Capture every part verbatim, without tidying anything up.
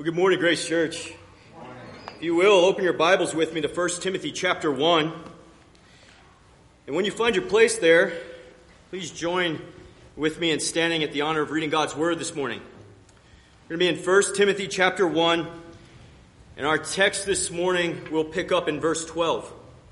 Well, good morning, Grace Church. If you will, open your Bibles with me to First Timothy chapter one. And when you find your place there, please join with me in standing at the honor of reading God's Word this morning. We're going to be in First Timothy chapter one, and our text this morning will pick up in verse twelve.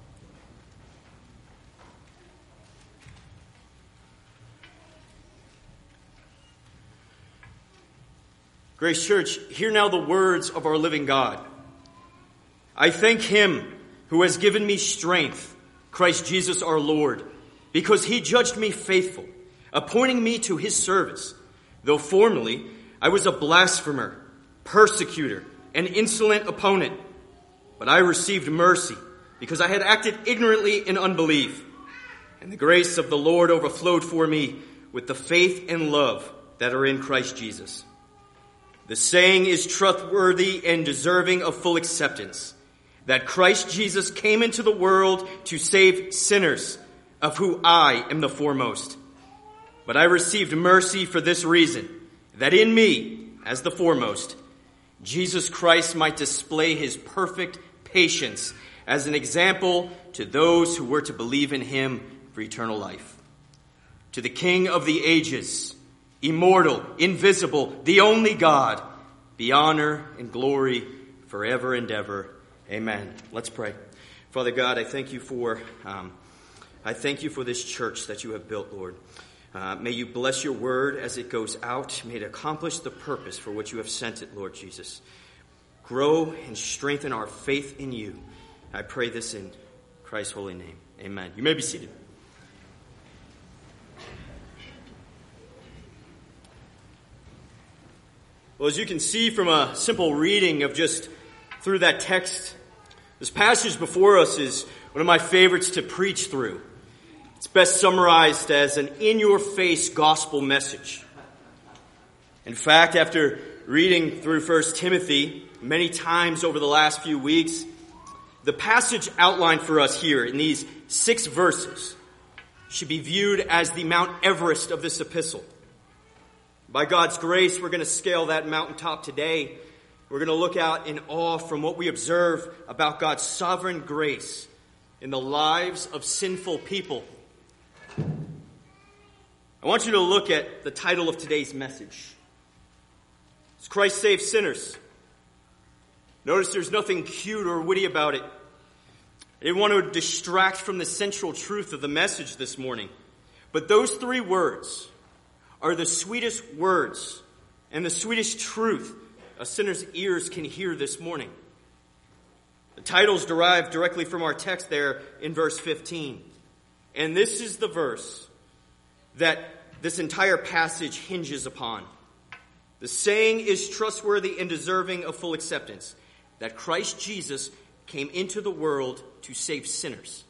Grace Church, hear now the words of our living God. I thank Him who has given me strength, Christ Jesus our Lord, because He judged me faithful, appointing me to His service, though formerly I was a blasphemer, persecutor, and insolent opponent. But I received mercy because I had acted ignorantly in unbelief, and the grace of the Lord overflowed for me with the faith and love that are in Christ Jesus. The saying is trustworthy and deserving of full acceptance, that Christ Jesus came into the world to save sinners, of whom I am the foremost. But I received mercy for this reason, that in me, as the foremost, Jesus Christ might display His perfect patience as an example to those who were to believe in Him for eternal life. To the King of the ages, immortal, invisible, the only God, be honor and glory forever and ever. Amen. Let's pray. Father God, I thank you for um, I thank you for this church that you have built, Lord. Uh, may you bless your word as it goes out. May it accomplish the purpose for which you have sent it, Lord Jesus. Grow and strengthen our faith in you. I pray this in Christ's holy name. Amen. You may be seated. Well, as you can see from a simple reading of just through that text, this passage before us is one of my favorites to preach through. It's best summarized as an in-your-face gospel message. In fact, after reading through First Timothy many times over the last few weeks, the passage outlined for us here in these six verses should be viewed as the Mount Everest of this epistle. By God's grace, we're going to scale that mountaintop today. We're going to look out in awe from what we observe about God's sovereign grace in the lives of sinful people. I want you to look at the title of today's message. It's Christ Saves Sinners. Notice there's nothing cute or witty about it. I didn't want to distract from the central truth of the message this morning. But those three words are the sweetest words and the sweetest truth a sinner's ears can hear this morning. The title's derived directly from our text there in verse fifteen. And this is the verse that this entire passage hinges upon. The saying is trustworthy and deserving of full acceptance, that Christ Jesus came into the world to save sinners.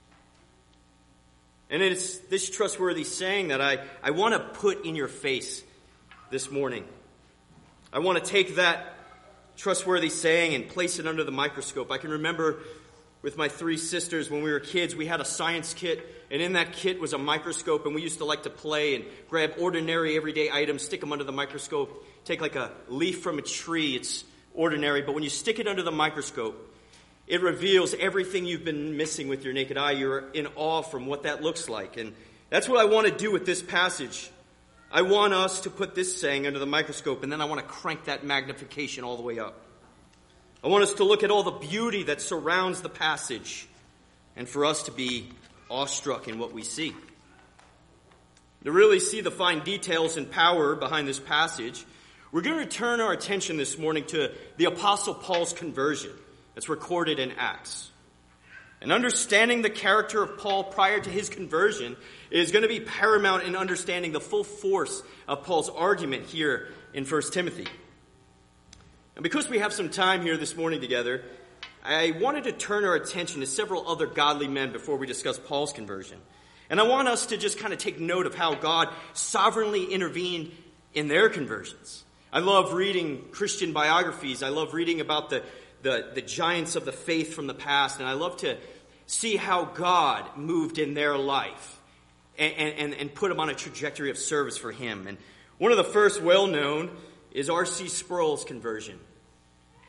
And it's this trustworthy saying that I, I want to put in your face this morning. I want to take that trustworthy saying and place it under the microscope. I can remember with my three sisters when we were kids, we had a science kit, and in that kit was a microscope, and we used to like to play and grab ordinary everyday items, stick them under the microscope, take like a leaf from a tree. It's ordinary, but when you stick it under the microscope, it reveals everything you've been missing with your naked eye. You're in awe from what that looks like. And that's what I want to do with this passage. I want us to put this saying under the microscope, and then I want to crank that magnification all the way up. I want us to look at all the beauty that surrounds the passage, and for us to be awestruck in what we see. To really see the fine details and power behind this passage, we're going to turn our attention this morning to the Apostle Paul's conversion. It's recorded in Acts. And understanding the character of Paul prior to his conversion is going to be paramount in understanding the full force of Paul's argument here in First Timothy. And because we have some time here this morning together, I wanted to turn our attention to several other godly men before we discuss Paul's conversion. And I want us to just kind of take note of how God sovereignly intervened in their conversions. I love reading Christian biographies. I love reading about the The, the giants of the faith from the past, and I love to see how God moved in their life and, and, and put them on a trajectory of service for Him. And one of the first well-known is R C Sproul's conversion.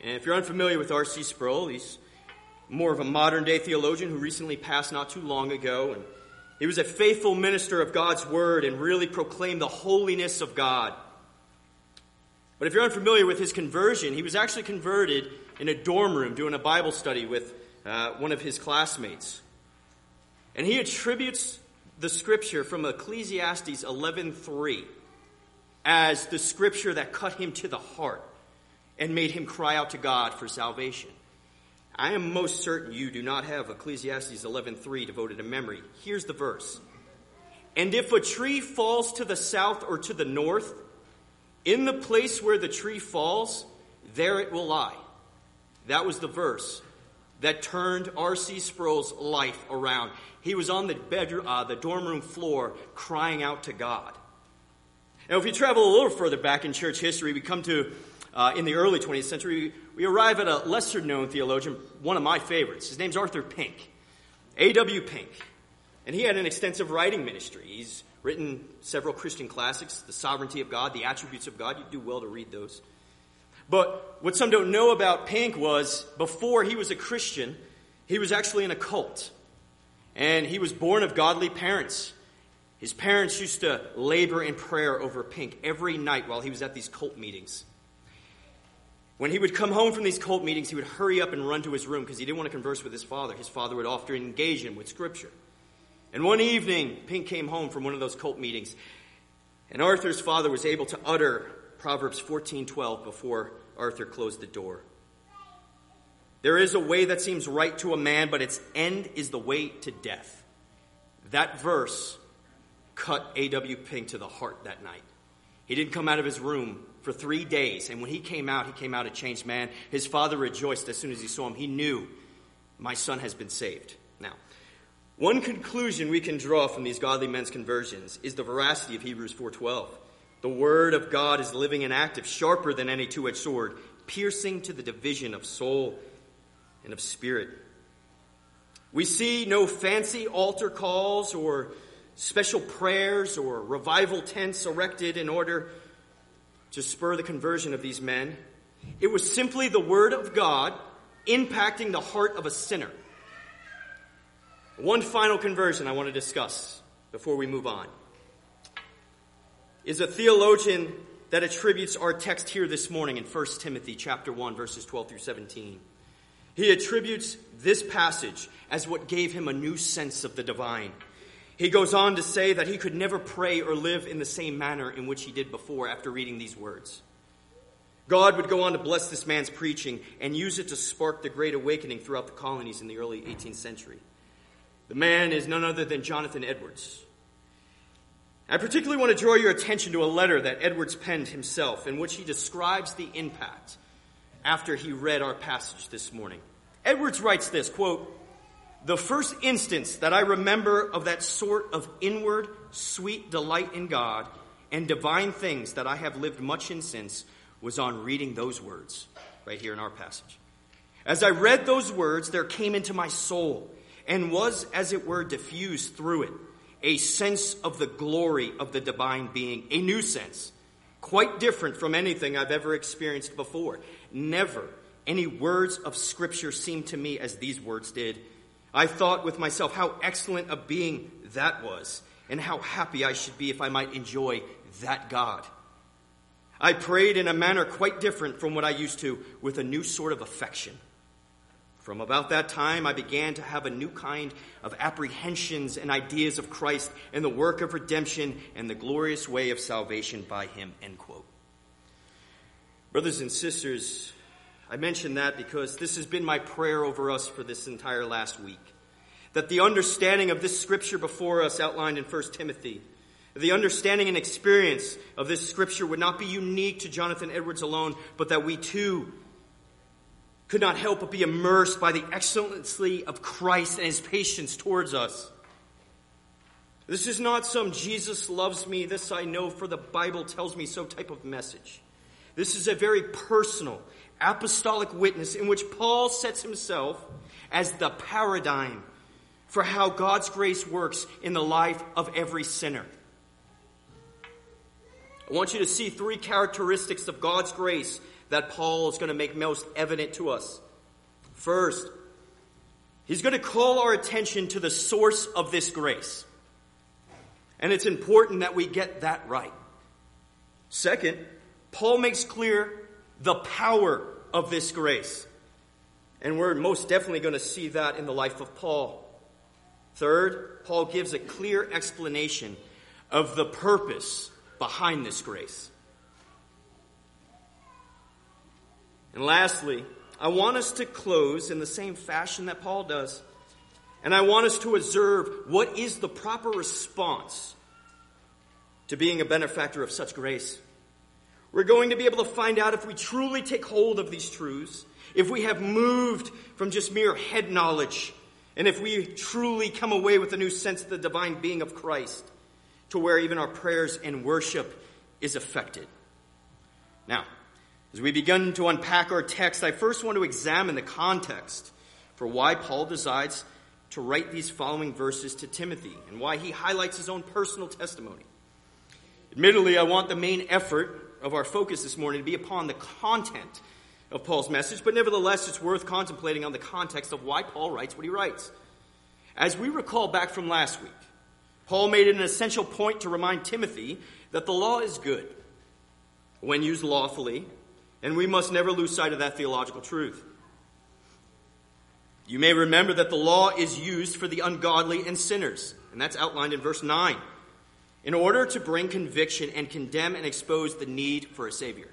And if you're unfamiliar with R C Sproul, he's more of a modern-day theologian who recently passed not too long ago. And he was a faithful minister of God's word and really proclaimed the holiness of God. But if you're unfamiliar with his conversion, he was actually converted in a dorm room doing a Bible study with uh, one of his classmates. And he attributes the scripture from Ecclesiastes eleven three as the scripture that cut him to the heart and made him cry out to God for salvation. I am most certain you do not have Ecclesiastes eleven three devoted to memory. Here's the verse. And if a tree falls to the south or to the north, in the place where the tree falls, there it will lie. That was the verse that turned R C Sproul's life around. He was on the bedroom, uh, the dorm room floor crying out to God. Now, if you travel a little further back in church history, we come to, uh, in the early twentieth century, we arrive at a lesser-known theologian, one of my favorites. His name's Arthur Pink, A W Pink. And he had an extensive writing ministry. He's written several Christian classics, The Sovereignty of God, The Attributes of God. You'd do well to read those. But what some don't know about Pink was, before he was a Christian, he was actually in a cult. And he was born of godly parents. His parents used to labor in prayer over Pink every night while he was at these cult meetings. When he would come home from these cult meetings, he would hurry up and run to his room because he didn't want to converse with his father. His father would often engage him with Scripture. And one evening, Pink came home from one of those cult meetings, and Arthur's father was able to utter Proverbs fourteen twelve before Arthur closed the door. There is a way that seems right to a man, but its end is the way to death. That verse cut A W Pink to the heart that night. He didn't come out of his room for three days, and when he came out, he came out a changed man. His father rejoiced as soon as he saw him. He knew, my son has been saved. Now, one conclusion we can draw from these godly men's conversions is the veracity of Hebrews four twelve. The word of God is living and active, sharper than any two-edged sword, piercing to the division of soul and of spirit. We see no fancy altar calls or special prayers or revival tents erected in order to spur the conversion of these men. It was simply the word of God impacting the heart of a sinner. One final conversion I want to discuss before we move on is a theologian that attributes our text here this morning in First Timothy chapter one, verses twelve through seventeen. He attributes this passage as what gave him a new sense of the divine. He goes on to say that he could never pray or live in the same manner in which he did before after reading these words. God would go on to bless this man's preaching and use it to spark the Great Awakening throughout the colonies in the early eighteenth century. The man is none other than Jonathan Edwards. I particularly want to draw your attention to a letter that Edwards penned himself in which he describes the impact after he read our passage this morning. Edwards writes this, quote, "The first instance that I remember of that sort of inward, sweet delight in God and divine things that I have lived much in since was on reading those words," right here in our passage. "As I read those words, there came into my soul and was, as it were, diffused through it, a sense of the glory of the divine being, a new sense, quite different from anything I've ever experienced before. Never any words of Scripture seemed to me as these words did. I thought with myself how excellent a being that was, and how happy I should be if I might enjoy that God. I prayed in a manner quite different from what I used to, with a new sort of affection. From about that time, I began to have a new kind of apprehensions and ideas of Christ and the work of redemption and the glorious way of salvation by him," end quote. Brothers and sisters, I mention that because this has been my prayer over us for this entire last week. That the understanding of this scripture before us outlined in First Timothy, the understanding and experience of this scripture would not be unique to Jonathan Edwards alone, but that we too could not help but be immersed by the excellency of Christ and his patience towards us. This is not some Jesus loves me, this I know for the Bible tells me so type of message. This is a very personal, apostolic witness in which Paul sets himself as the paradigm for how God's grace works in the life of every sinner. I want you to see three characteristics of God's grace that Paul is going to make most evident to us. First, he's going to call our attention to the source of this grace. And it's important that we get that right. Second, Paul makes clear the power of this grace. And we're most definitely going to see that in the life of Paul. Third, Paul gives a clear explanation of the purpose behind this grace. And lastly, I want us to close in the same fashion that Paul does. And I want us to observe what is the proper response to being a benefactor of such grace. We're going to be able to find out if we truly take hold of these truths, if we have moved from just mere head knowledge, and if we truly come away with a new sense of the divine being of Christ, to where even our prayers and worship is affected. Now, as we begin to unpack our text, I first want to examine the context for why Paul decides to write these following verses to Timothy and why he highlights his own personal testimony. Admittedly, I want the main effort of our focus this morning to be upon the content of Paul's message, but nevertheless, it's worth contemplating on the context of why Paul writes what he writes. As we recall back from last week, Paul made it an essential point to remind Timothy that the law is good when used lawfully, and we must never lose sight of that theological truth. You may remember that the law is used for the ungodly and sinners, and that's outlined in verse nine, in order to bring conviction and condemn and expose the need for a Savior.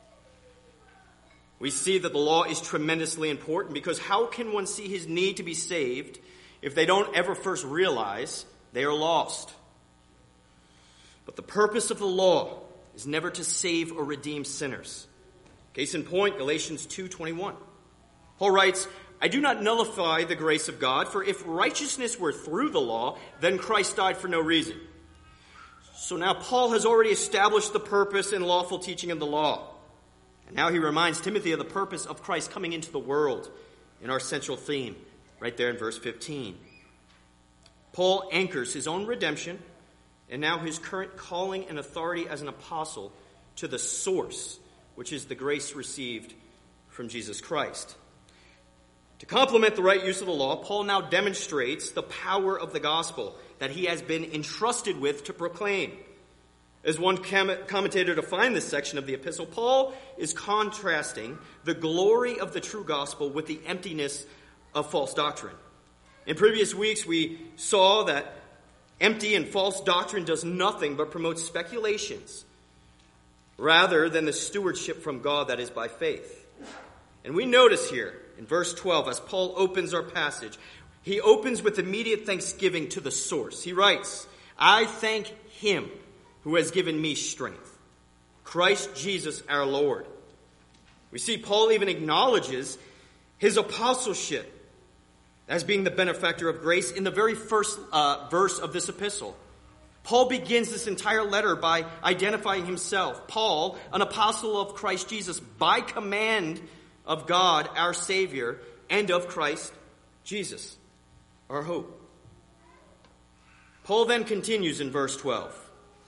We see that the law is tremendously important because how can one see his need to be saved if they don't ever first realize they are lost? But the purpose of the law is never to save or redeem sinners. Case in point, Galatians two twenty-one. Paul writes, I do not nullify the grace of God, for if righteousness were through the law, then Christ died for no reason. So now Paul has already established the purpose and lawful teaching of the law. And now he reminds Timothy of the purpose of Christ coming into the world in our central theme, right there in verse fifteen. Paul anchors his own redemption and now his current calling and authority as an apostle to the source, which is the grace received from Jesus Christ. To complement the right use of the law, Paul now demonstrates the power of the gospel that he has been entrusted with to proclaim. As one commentator defined this section of the epistle, Paul is contrasting the glory of the true gospel with the emptiness of false doctrine. In previous weeks, we saw that empty and false doctrine does nothing but promote speculations rather than the stewardship from God that is by faith. And we notice here in verse twelve, as Paul opens our passage, he opens with immediate thanksgiving to the source. He writes, I thank him who has given me strength, Christ Jesus our Lord. We see Paul even acknowledges his apostleship as being the benefactor of grace in the very first uh, verse of this epistle. Paul begins this entire letter by identifying himself, Paul, an apostle of Christ Jesus, by command of God, our Savior, and of Christ Jesus, our hope. Paul then continues in verse twelve.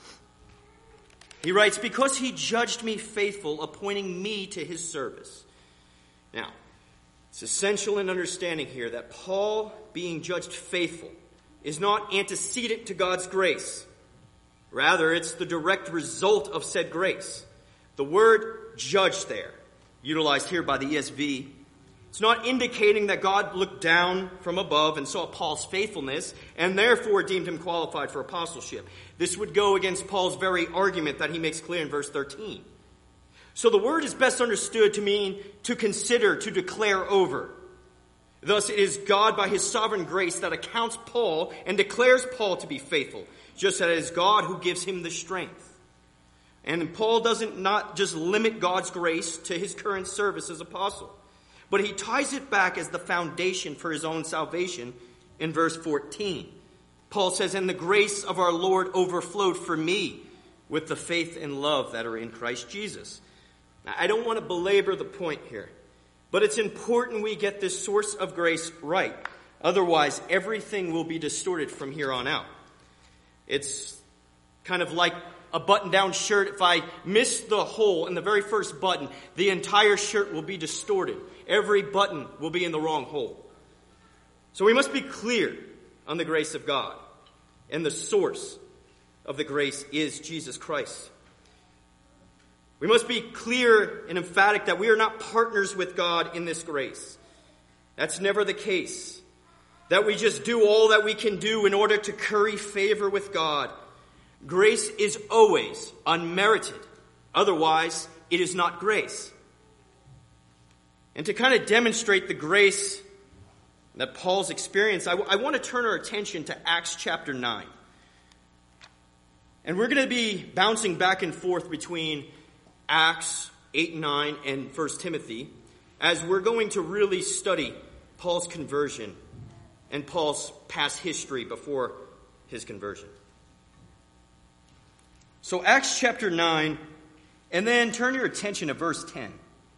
He writes, because he judged me faithful, appointing me to his service. Now, it's essential in understanding here that Paul, being judged faithful, is not antecedent to God's grace. Rather, it's the direct result of said grace. The word judge there, utilized here by the E S V, it's not indicating that God looked down from above and saw Paul's faithfulness and therefore deemed him qualified for apostleship. This would go against Paul's very argument that he makes clear in verse thirteen. So the word is best understood to mean to consider, to declare over. Thus it is God by his sovereign grace that accounts Paul and declares Paul to be faithful, just as it is God who gives him the strength. And Paul doesn't not just limit God's grace to his current service as apostle, but he ties it back as the foundation for his own salvation in verse fourteen. Paul says, and the grace of our Lord overflowed for me with the faith and love that are in Christ Jesus. Now, I don't want to belabor the point here, but it's important we get this source of grace right. Otherwise, everything will be distorted from here on out. It's kind of like a button-down shirt, if I miss the hole in the very first button, the entire shirt will be distorted. Every button will be in the wrong hole. So we must be clear on the grace of God. And the source of the grace is Jesus Christ. We must be clear and emphatic that we are not partners with God in this grace. That's never the case. That we just do all that we can do in order to curry favor with God. Grace is always unmerited. Otherwise, it is not grace. And to kind of demonstrate the grace that Paul's experienced, I, w- I want to turn our attention to Acts chapter nine. And we're going to be bouncing back and forth between Acts eight and nine and First Timothy as we're going to really study Paul's conversion and Paul's past history before his conversion. So Acts chapter nine, and then turn your attention to verse ten.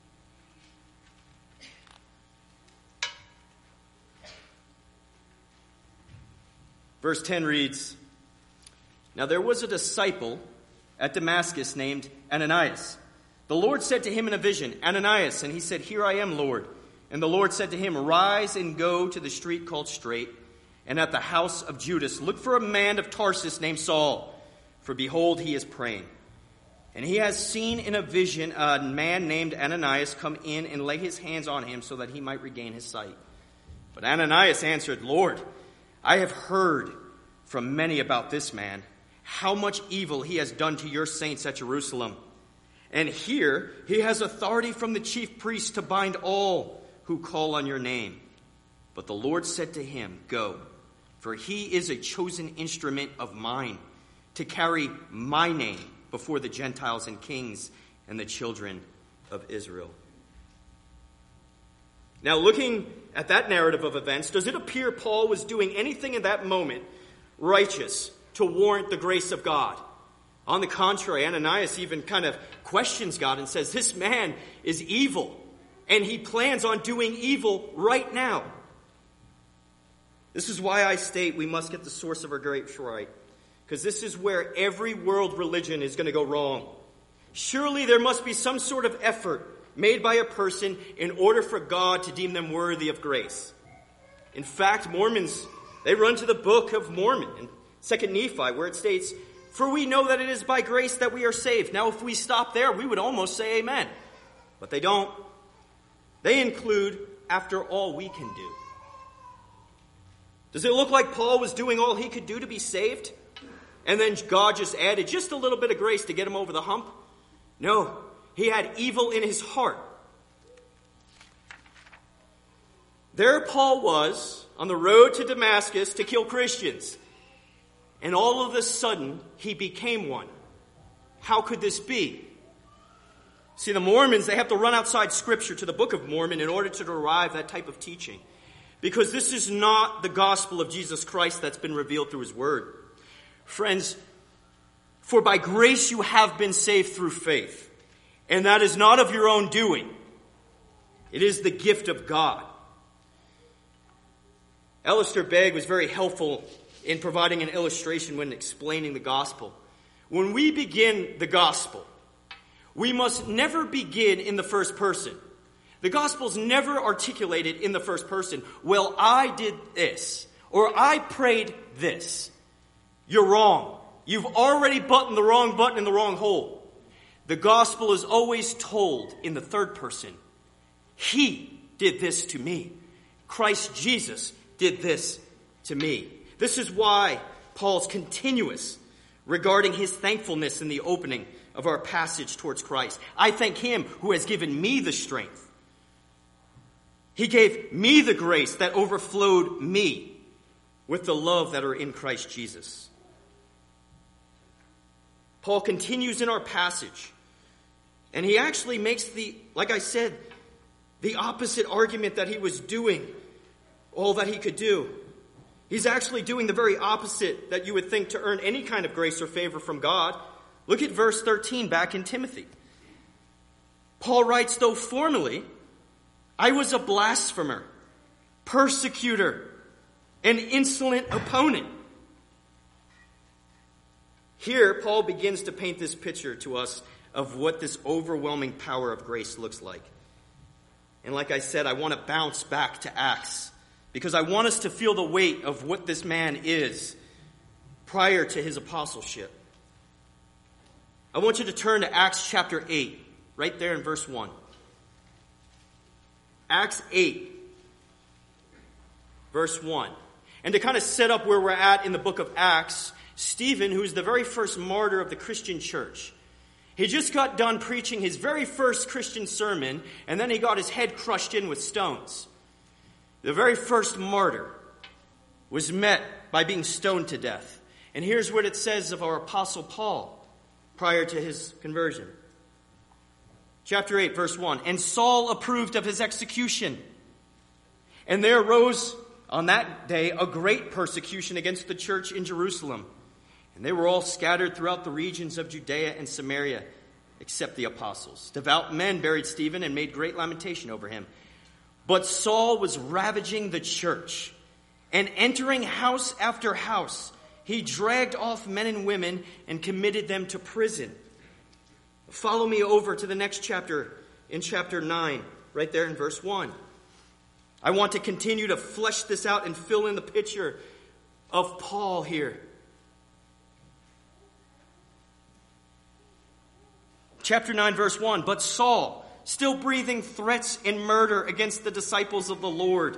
Verse ten reads, "Now there was a disciple at Damascus named Ananias. The Lord said to him in a vision, 'Ananias,' and he said, 'Here I am, Lord.' And the Lord said to him, 'Rise and go to the street called Straight, and at the house of Judas look for a man of Tarsus named Saul, for behold, he is praying. And he has seen in a vision a man named Ananias come in and lay his hands on him so that he might regain his sight.' But Ananias answered, 'Lord, I have heard from many about this man, how much evil he has done to your saints at Jerusalem. And here he has authority from the chief priests to bind all who call on your name.' But the Lord said to him, 'Go, for he is a chosen instrument of mine to carry my name before the Gentiles and kings and the children of Israel.'" Now, looking at that narrative of events, does it appear Paul was doing anything in that moment righteous to warrant the grace of God? On the contrary, Ananias even kind of questions God and says, this man is evil, and he plans on doing evil right now. This is why I state we must get the source of our grace right, because this is where every world religion is going to go wrong. Surely there must be some sort of effort made by a person in order for God to deem them worthy of grace. In fact, Mormons, they run to the Book of Mormon in Second Nephi, where it states, "For we know that it is by grace that we are saved." Now, if we stop there, we would almost say amen. But they don't. They include, "after all we can do." Does it look like Paul was doing all he could do to be saved? And then God just added just a little bit of grace to get him over the hump? No. He had evil in his heart. There Paul was on the road to Damascus to kill Christians. And all of a sudden, he became one. How could this be? See, the Mormons, they have to run outside Scripture to the Book of Mormon in order to derive that type of teaching. Because this is not the gospel of Jesus Christ that's been revealed through his word. Friends, for by grace you have been saved through faith. And that is not of your own doing. It is the gift of God. Alistair Begg was very helpful in providing an illustration when explaining the gospel. When we begin the gospel, we must never begin in the first person. The gospel's never articulated in the first person. Well, I did this, or I prayed this. You're wrong. You've already buttoned the wrong button in the wrong hole. The gospel is always told in the third person. He did this to me. Christ Jesus did this to me. This is why Paul's continuous regarding his thankfulness in the opening of our passage towards Christ. I thank him who has given me the strength. He gave me the grace that overflowed me with the love that are in Christ Jesus. Paul continues in our passage. And he actually makes the, like I said, the opposite argument that he was doing all that he could do. He's actually doing the very opposite that you would think to earn any kind of grace or favor from God. Look at verse thirteen back in Timothy. Paul writes, "Though formerly I was a blasphemer, persecutor, an insolent opponent." Here, Paul begins to paint this picture to us of what this overwhelming power of grace looks like. And like I said, I want to bounce back to Acts because I want us to feel the weight of what this man is prior to his apostleship. I want you to turn to Acts chapter eight, right there in verse one. Acts eight, verse one. And to kind of set up where we're at in the book of Acts, Stephen, who's the very first martyr of the Christian church, he just got done preaching his very first Christian sermon, and then he got his head crushed in with stones. The very first martyr was met by being stoned to death. And here's what it says of our apostle Paul prior to his conversion. Chapter eight, verse one. And Saul approved of his execution. And there arose on that day a great persecution against the church in Jerusalem. And they were all scattered throughout the regions of Judea and Samaria, except the apostles. Devout men buried Stephen and made great lamentation over him. But Saul was ravaging the church, and entering house after house, he dragged off men and women and committed them to prison. Follow me over to the next chapter, in chapter nine, right there in verse one. I want to continue to flesh this out and fill in the picture of Paul here. Chapter nine, verse one. But Saul, still breathing threats and murder against the disciples of the Lord,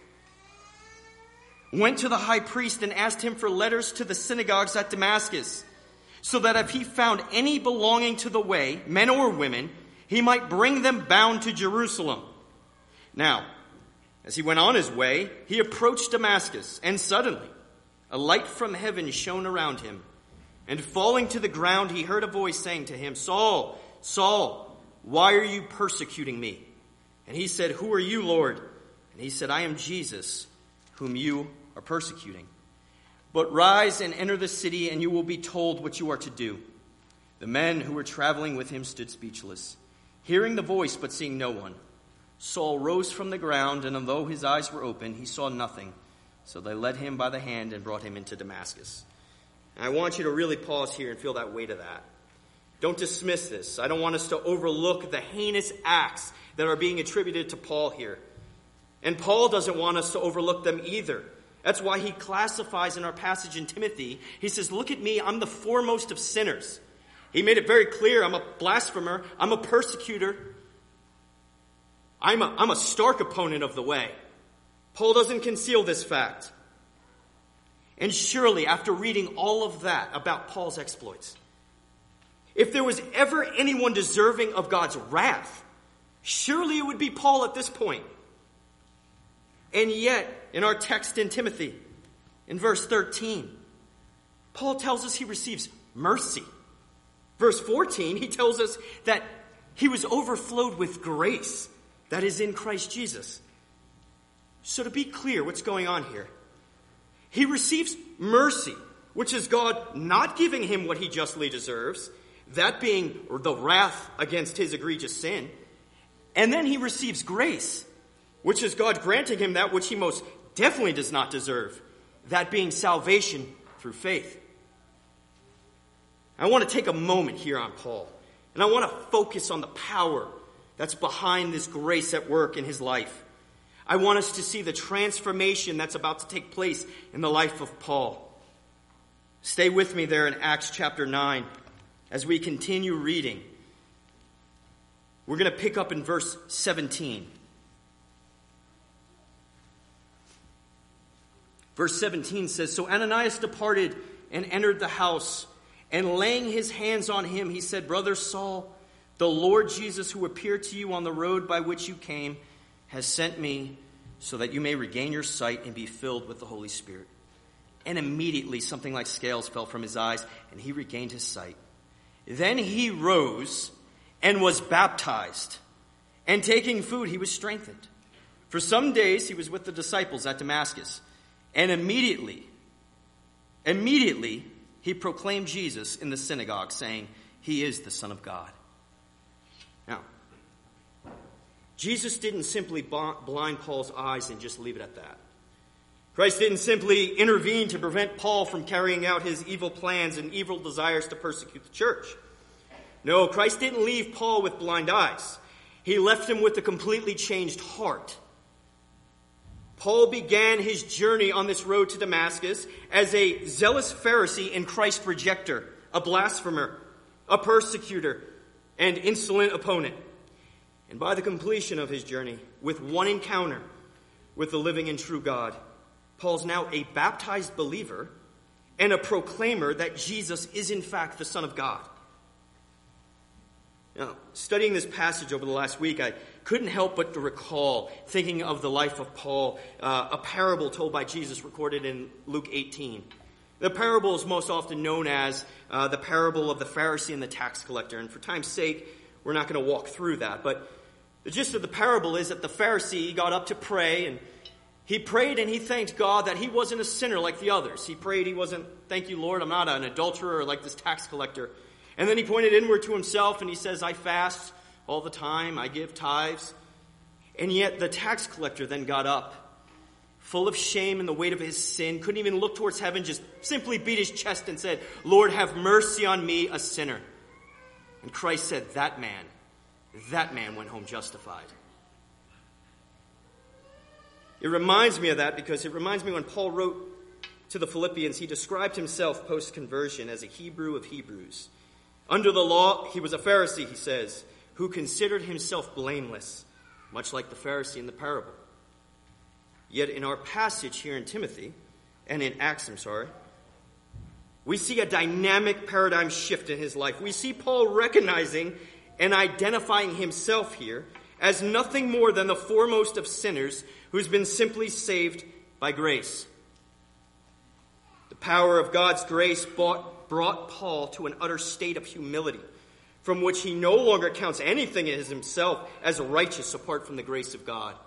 went to the high priest and asked him for letters to the synagogues at Damascus, so that if he found any belonging to the way, men or women, he might bring them bound to Jerusalem. Now, as he went on his way, he approached Damascus, and suddenly a light from heaven shone around him. And falling to the ground, he heard a voice saying to him, Saul, Saul, why are you persecuting me? And he said, Who are you, Lord? And he said, I am Jesus, whom you are persecuting. But rise and enter the city, and you will be told what you are to do. The men who were traveling with him stood speechless, hearing the voice but seeing no one. Saul rose from the ground, and although his eyes were open, he saw nothing. So they led him by the hand and brought him into Damascus. And I want you to really pause here and feel that weight of that. Don't dismiss this. I don't want us to overlook the heinous acts that are being attributed to Paul here. And Paul doesn't want us to overlook them either. That's why he classifies in our passage in Timothy, he says, look at me, I'm the foremost of sinners. He made it very clear, I'm a blasphemer, I'm a persecutor. I'm a, I'm a stark opponent of the way. Paul doesn't conceal this fact. And surely, after reading all of that about Paul's exploits, if there was ever anyone deserving of God's wrath, surely it would be Paul at this point. And yet, in our text in Timothy, in verse thirteen, Paul tells us he receives mercy. Verse fourteen, he tells us that he was overflowed with grace that is in Christ Jesus. So to be clear, what's going on here? He receives mercy, which is God not giving him what he justly deserves, that being the wrath against his egregious sin. And then he receives grace, which is God granting him that which he most definitely does not deserve, that being salvation through faith. I want to take a moment here on Paul, and I want to focus on the power that's behind this grace at work in his life. I want us to see the transformation that's about to take place in the life of Paul. Stay with me there in Acts chapter nine as we continue reading. We're going to pick up in verse seventeen. Verse seventeen says, So Ananias departed and entered the house, and laying his hands on him, he said, Brother Saul, the Lord Jesus, who appeared to you on the road by which you came, has sent me so that you may regain your sight and be filled with the Holy Spirit. And immediately something like scales fell from his eyes, and he regained his sight. Then he rose and was baptized, and taking food he was strengthened. For some days he was with the disciples at Damascus, and immediately, immediately he proclaimed Jesus in the synagogue, saying, He is the Son of God. Now, Jesus didn't simply blind Paul's eyes and just leave it at that. Christ didn't simply intervene to prevent Paul from carrying out his evil plans and evil desires to persecute the church. No, Christ didn't leave Paul with blind eyes. He left him with a completely changed heart. Paul began his journey on this road to Damascus as a zealous Pharisee and Christ rejecter, a blasphemer, a persecutor, and insolent opponent. And by the completion of his journey, with one encounter with the living and true God, Paul's now a baptized believer and a proclaimer that Jesus is in fact the Son of God. Now, studying this passage over the last week, I couldn't help but to recall, thinking of the life of Paul, uh, a parable told by Jesus recorded in Luke eighteen. The parable is most often known as uh, the parable of the Pharisee and the tax collector. And for time's sake, we're not going to walk through that. But the gist of the parable is that the Pharisee got up to pray, and he prayed and he thanked God that he wasn't a sinner like the others. He prayed he wasn't, thank you, Lord, I'm not an adulterer like this tax collector. And then he pointed inward to himself and he says, I fast all the time, I give tithes. And yet the tax collector then got up, full of shame and the weight of his sin, couldn't even look towards heaven, just simply beat his chest and said, Lord, have mercy on me, a sinner. And Christ said, that man, that man went home justified. It reminds me of that because it reminds me when Paul wrote to the Philippians, he described himself post-conversion as a Hebrew of Hebrews. Under the law, he was a Pharisee, he says, who considered himself blameless, much like the Pharisee in the parable. Yet in our passage here in Timothy, and in Acts, I'm sorry, we see a dynamic paradigm shift in his life. We see Paul recognizing and identifying himself here as nothing more than the foremost of sinners who's been simply saved by grace. The power of God's grace brought, brought Paul to an utter state of humility, from which he no longer counts anything in himself as righteous apart from the grace of God.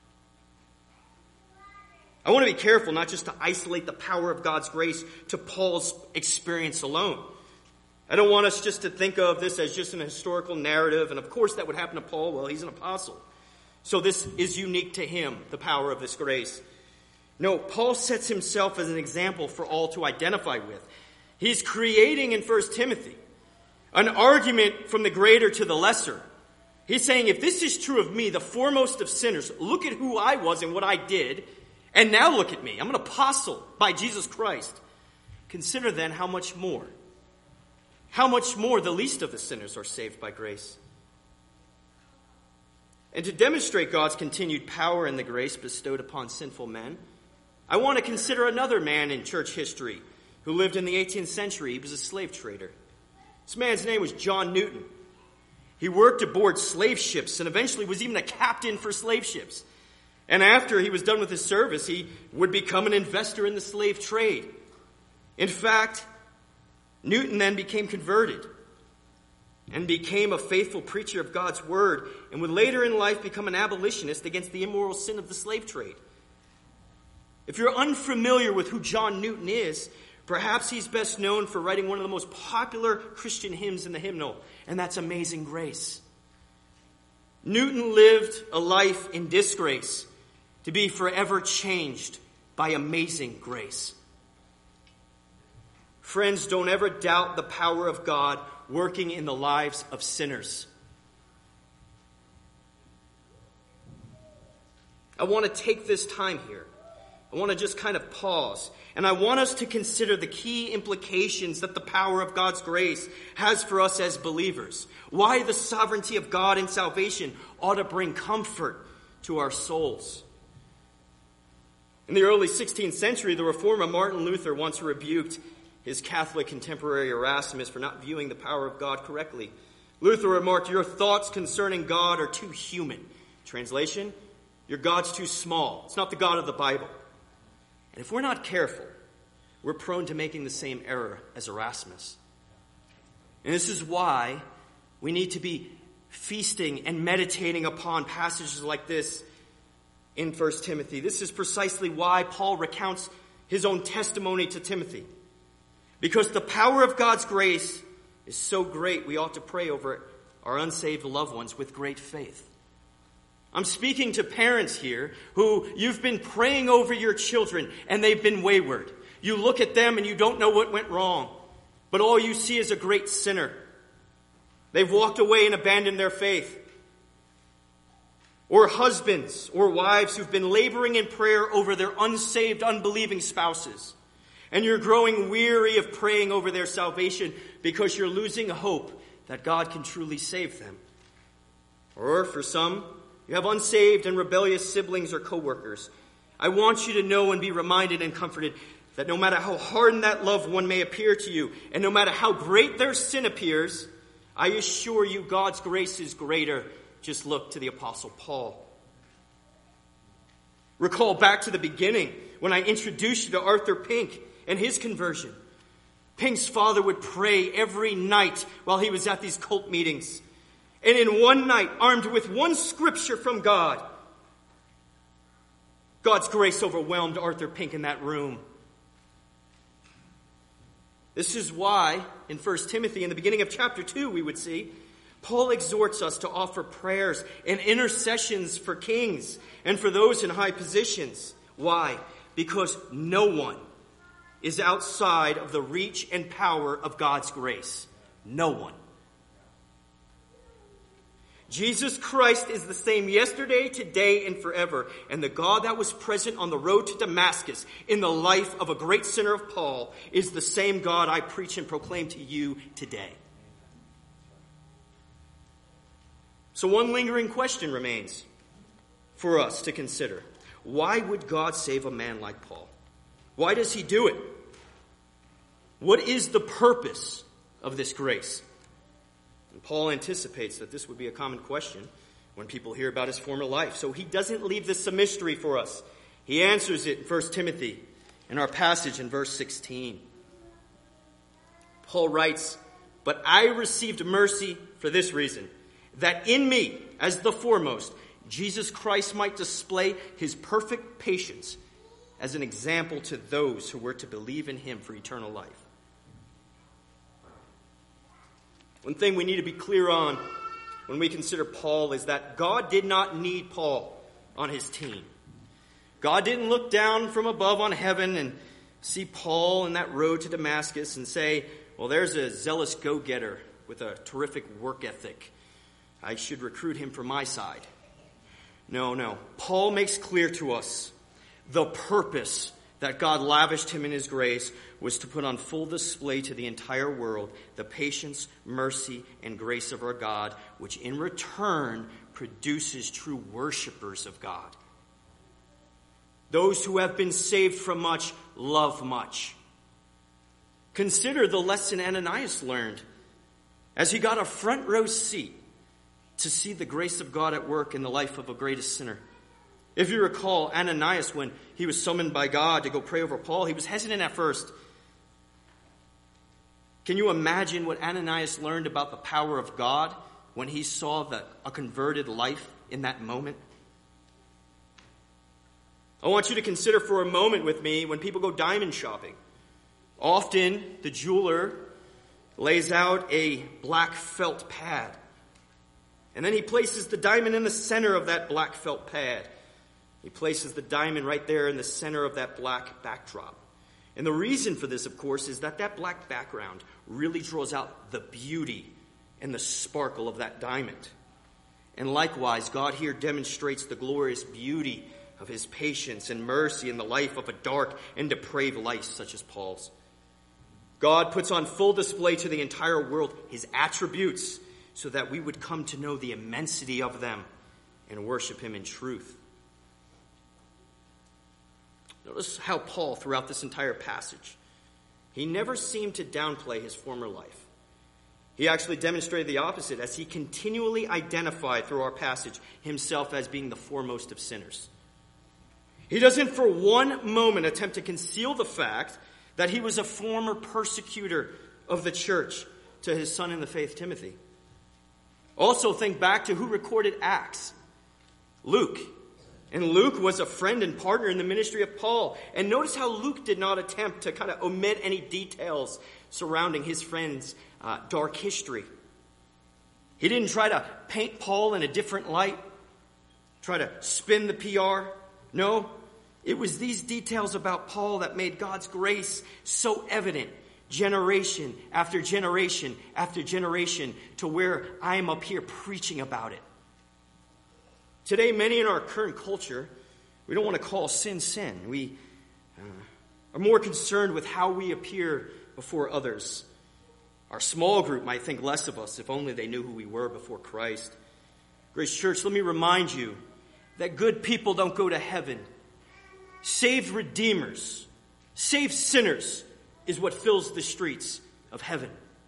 I want to be careful not just to isolate the power of God's grace to Paul's experience alone. I don't want us just to think of this as just an historical narrative, and of course that would happen to Paul. Well, he's an apostle. So this is unique to him, the power of this grace. No, Paul sets himself as an example for all to identify with. He's creating in First Timothy an argument from the greater to the lesser. He's saying, if this is true of me, the foremost of sinners, look at who I was and what I did, and now look at me. I'm an apostle by Jesus Christ. Consider then how much more, how much more the least of the sinners are saved by grace. And to demonstrate God's continued power and the grace bestowed upon sinful men, I want to consider another man in church history who lived in the eighteenth century. He was a slave trader. This man's name was John Newton. He worked aboard slave ships and eventually was even a captain for slave ships. And after he was done with his service, he would become an investor in the slave trade. In fact, Newton then became converted and became a faithful preacher of God's word, and would later in life become an abolitionist against the immoral sin of the slave trade. If you're unfamiliar with who John Newton is, perhaps he's best known for writing one of the most popular Christian hymns in the hymnal, and that's Amazing Grace. Newton lived a life in disgrace to be forever changed by amazing grace. Friends, don't ever doubt the power of God working in the lives of sinners. I want to take this time here. I want to just kind of pause. And I want us to consider the key implications that the power of God's grace has for us as believers. Why the sovereignty of God in salvation ought to bring comfort to our souls. In the early sixteenth century, the reformer Martin Luther once rebuked his Catholic contemporary Erasmus for not viewing the power of God correctly. Luther remarked, "Your thoughts concerning God are too human." Translation, your God's too small. It's not the God of the Bible. And if we're not careful, we're prone to making the same error as Erasmus. And this is why we need to be feasting and meditating upon passages like this in First Timothy. This is precisely why Paul recounts his own testimony to Timothy. Because the power of God's grace is so great, we ought to pray over our unsaved loved ones with great faith. I'm speaking to parents here who you've been praying over your children and they've been wayward. You look at them and you don't know what went wrong, but all you see is a great sinner. They've walked away and abandoned their faith. Or husbands or wives who've been laboring in prayer over their unsaved, unbelieving spouses. And you're growing weary of praying over their salvation because you're losing hope that God can truly save them. Or for some, you have unsaved and rebellious siblings or coworkers. I want you to know and be reminded and comforted that no matter how hardened that loved one may appear to you, and no matter how great their sin appears, I assure you God's grace is greater. Just look to the Apostle Paul. Recall back to the beginning when I introduced you to Arthur Pink and his conversion. Pink's father would pray every night while he was at these cult meetings. And in one night, armed with one scripture from God, God's grace overwhelmed Arthur Pink in that room. This is why, in First Timothy, in the beginning of chapter two, we would see, Paul exhorts us to offer prayers and intercessions for kings and for those in high positions. Why? Because no one is outside of the reach and power of God's grace. No one. Jesus Christ is the same yesterday, today, and forever. And the God that was present on the road to Damascus in the life of a great sinner of Paul is the same God I preach and proclaim to you today. So one lingering question remains for us to consider. Why would God save a man like Paul? Why does he do it? What is the purpose of this grace? And Paul anticipates that this would be a common question when people hear about his former life. So he doesn't leave this a mystery for us. He answers it in First Timothy in our passage in verse sixteen. Paul writes, "But I received mercy for this reason, that in me, as the foremost, Jesus Christ might display his perfect patience as an example to those who were to believe in him for eternal life." One thing we need to be clear on when we consider Paul is that God did not need Paul on his team. God didn't look down from above on heaven and see Paul in that road to Damascus and say, well, there's a zealous go-getter with a terrific work ethic. I should recruit him for my side. No, no. Paul makes clear to us the purpose that God lavished him in his grace was to put on full display to the entire world the patience, mercy, and grace of our God, which in return produces true worshipers of God. Those who have been saved from much love much. Consider the lesson Ananias learned as he got a front row seat to see the grace of God at work in the life of a greatest sinner. If you recall, Ananias, when he was summoned by God to go pray over Paul, he was hesitant at first. Can you imagine what Ananias learned about the power of God when he saw the, a converted life in that moment? I want you to consider for a moment with me when people go diamond shopping. Often the jeweler lays out a black felt pad. And then he places the diamond in the center of that black felt pad. He places the diamond right there in the center of that black backdrop. And the reason for this, of course, is that that black background really draws out the beauty and the sparkle of that diamond. And likewise, God here demonstrates the glorious beauty of his patience and mercy in the life of a dark and depraved life such as Paul's. God puts on full display to the entire world his attributes so that we would come to know the immensity of them and worship him in truth. Notice how Paul, throughout this entire passage, he never seemed to downplay his former life. He actually demonstrated the opposite as he continually identified through our passage himself as being the foremost of sinners. He doesn't for one moment attempt to conceal the fact that he was a former persecutor of the church to his son in the faith, Timothy. Also think back to who recorded Acts. Luke. And Luke was a friend and partner in the ministry of Paul. And notice how Luke did not attempt to kind of omit any details surrounding his friend's uh, dark history. He didn't try to paint Paul in a different light. try to spin the P R. No, it was these details about Paul that made God's grace so evident, generation after generation after generation, to where I am up here preaching about it. Today, many in our current culture, we don't want to call sin sin. We uh, are more concerned with how we appear before others. Our small group might think less of us if only they knew who we were before Christ. Grace Church, let me remind you that good people don't go to heaven. Saved redeemers, saved sinners is what fills the streets of heaven.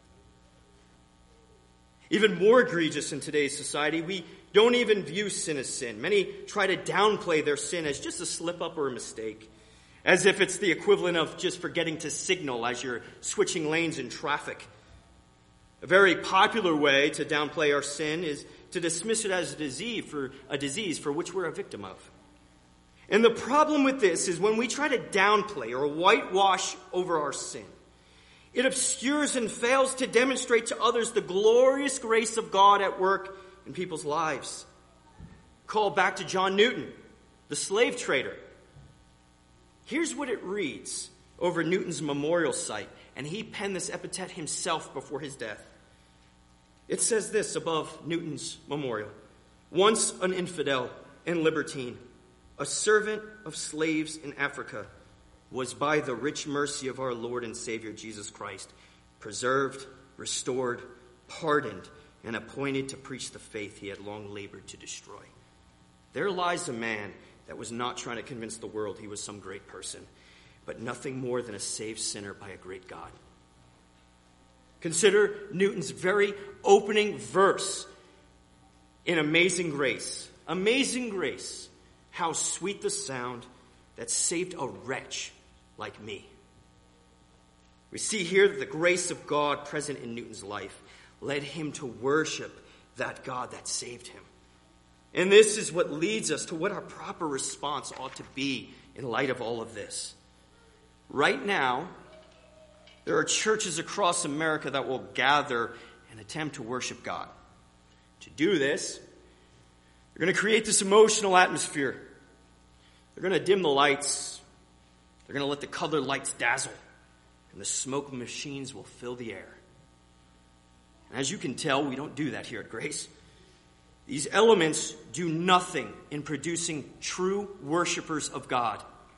Even more egregious in today's society, we don't even view sin as sin. Many try to downplay their sin as just a slip-up or a mistake, as if it's the equivalent of just forgetting to signal as you're switching lanes in traffic. A very popular way to downplay our sin is to dismiss it as a disease for a disease for which we're a victim of. And the problem with this is when we try to downplay or whitewash over our sin, it obscures and fails to demonstrate to others the glorious grace of God at work in people's lives. Call back to John Newton, the slave trader. Here's what it reads over Newton's memorial site, and he penned this epitaph himself before his death. It says this above Newton's memorial: once an infidel and libertine, a servant of slaves in Africa, was by the rich mercy of our Lord and Savior Jesus Christ preserved, restored, pardoned, and appointed to preach the faith he had long labored to destroy. There lies a man that was not trying to convince the world he was some great person, but nothing more than a saved sinner by a great God. Consider Newton's very opening verse in Amazing Grace. Amazing grace, how sweet the sound that saved a wretch like me. We see here that the grace of God present in Newton's life led him to worship that God that saved him. And this is what leads us to what our proper response ought to be in light of all of this. Right now, there are churches across America that will gather and attempt to worship God. To do this, they're going to create this emotional atmosphere. They're going to dim the lights. They're going to let the colored lights dazzle. And the smoke machines will fill the air. And as you can tell, we don't do that here at Grace. These elements do nothing in producing true worshipers of God.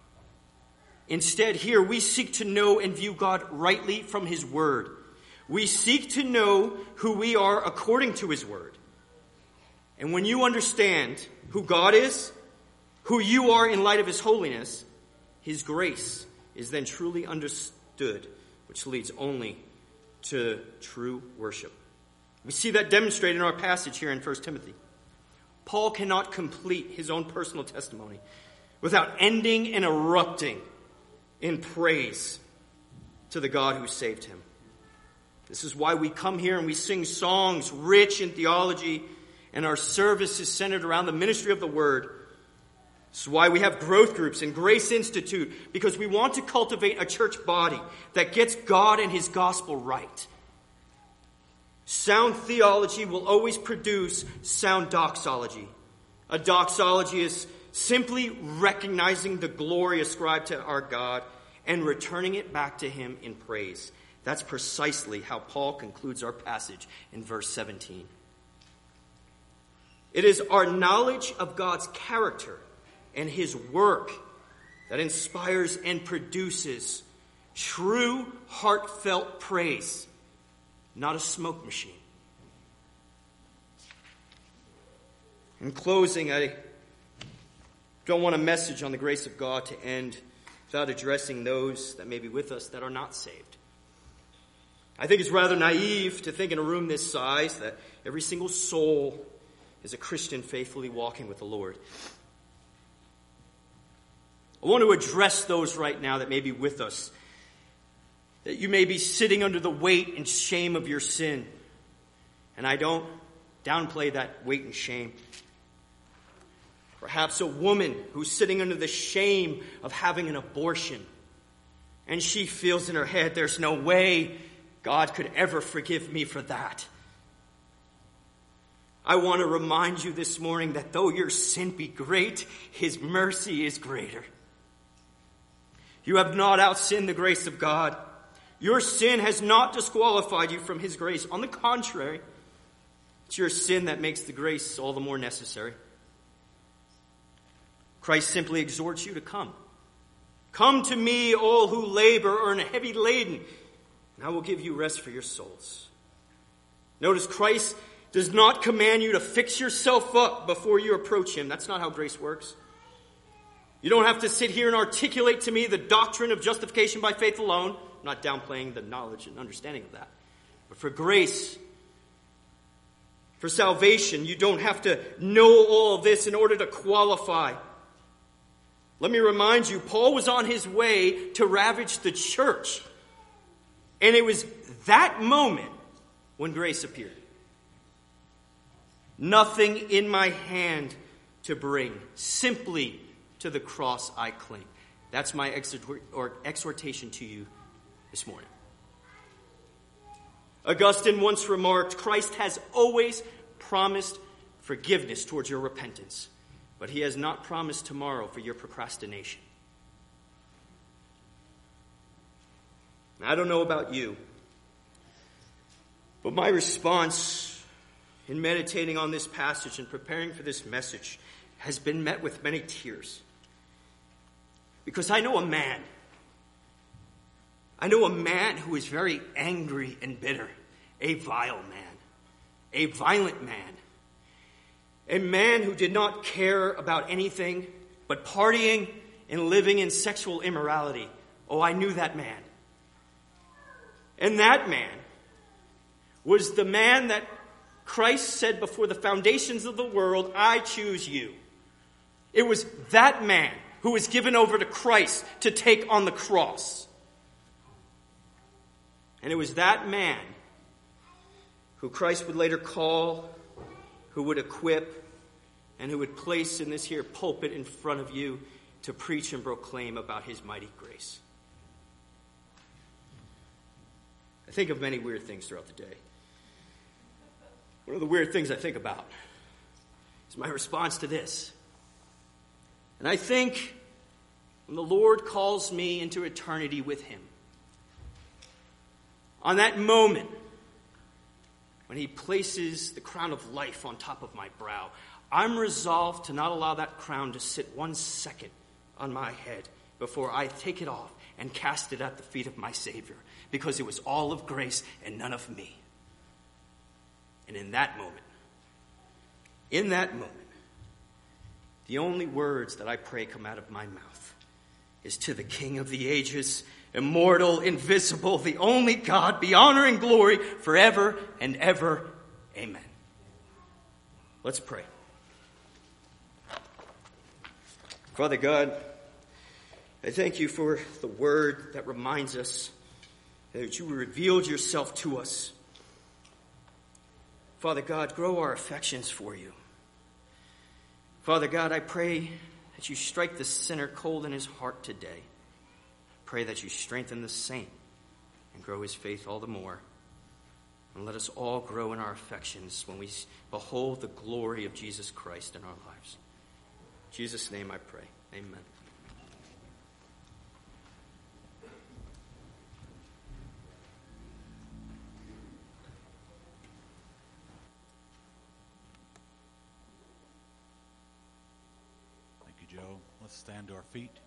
Instead, here we seek to know and view God rightly from his word. We seek to know who we are according to his word. And when you understand who God is, who you are in light of his holiness, his grace is then truly understood, which leads only to true worship. We see that demonstrated in our passage here in First Timothy. Paul cannot complete his own personal testimony without ending and erupting in praise to the God who saved him. This is why we come here and we sing songs rich in theology, and our service is centered around the ministry of the word. This is why we have growth groups and Grace Institute, because we want to cultivate a church body that gets God and his gospel right. Sound theology will always produce sound doxology. A doxology is simply recognizing the glory ascribed to our God and returning it back to him in praise. That's precisely how Paul concludes our passage in verse seventeen. It is our knowledge of God's character and his work that inspires and produces true heartfelt praise, not a smoke machine. In closing, I don't want a message on the grace of God to end without addressing those that may be with us that are not saved. I think it's rather naive to think in a room this size that every single soul is a Christian faithfully walking with the Lord. I want to address those right now that may be with us, that you may be sitting under the weight and shame of your sin. And I don't downplay that weight and shame. Perhaps a woman who's sitting under the shame of having an abortion, and she feels in her head, there's no way God could ever forgive me for that. I want to remind you this morning that though your sin be great, his mercy is greater. You have not outsinned the grace of God. Your sin has not disqualified you from his grace. On the contrary, it's your sin that makes the grace all the more necessary. Christ simply exhorts you to come. Come to me, all who labor or are heavy laden, and I will give you rest for your souls. Notice Christ does not command you to fix yourself up before you approach him. That's not how grace works. You don't have to sit here and articulate to me the doctrine of justification by faith alone. I'm not downplaying the knowledge and understanding of that. But for grace, for salvation, you don't have to know all of this in order to qualify. Let me remind you, Paul was on his way to ravage the church. And it was that moment when grace appeared. Nothing in my hand to bring, simply to the cross I cling. That's my exhortation to you this morning. Augustine once remarked, Christ has always promised forgiveness towards your repentance, but he has not promised tomorrow for your procrastination. I don't know about you, but my response in meditating on this passage and preparing for this message has been met with many tears. Because I know a man. I know a man who is very angry and bitter. A vile man. A violent man. A man who did not care about anything but partying and living in sexual immorality. Oh, I knew that man. And that man was the man that Christ said before the foundations of the world, I choose you. It was that man who was given over to Christ to take on the cross. And it was that man who Christ would later call, who would equip, and who would place in this here pulpit in front of you to preach and proclaim about his mighty grace. I think of many weird things throughout the day. One of the weird things I think about is my response to this. And I think when the Lord calls me into eternity with him, on that moment when he places the crown of life on top of my brow, I'm resolved to not allow that crown to sit one second on my head before I take it off and cast it at the feet of my Savior, because it was all of grace and none of me. And in that moment, in that moment, the only words that I pray come out of my mouth is to the King of the ages, immortal, invisible, the only God, be honor and glory forever and ever. Amen. Let's pray. Father God, I thank you for the word that reminds us that you revealed yourself to us. Father God, grow our affections for you. Father God, I pray that you strike the sinner cold in his heart today. Pray that you strengthen the saint and grow his faith all the more. And let us all grow in our affections when we behold the glory of Jesus Christ in our lives. In Jesus' name I pray. Amen. Thank you, Joe. Let's stand to our feet.